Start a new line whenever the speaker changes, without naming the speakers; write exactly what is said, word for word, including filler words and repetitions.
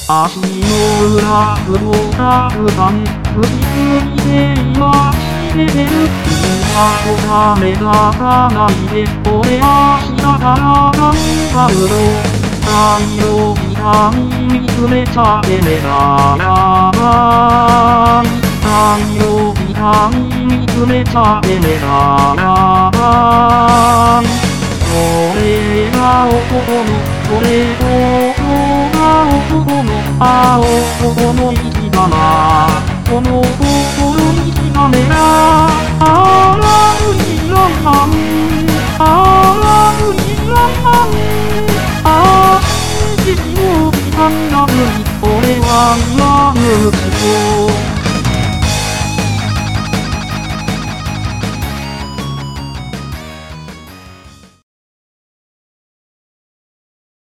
足の裏をたくさん振りすぎて今してる。君は目立たないで俺は下から頑張るの。太陽みたいに見つめちゃてねならない。太陽みたいに見つめちゃてねならない。それが男のそれこそが男のああ男の意地だな。この心にしがねな。あら無理らんまんあら無理らんまんああ信じようきたんだ無理俺は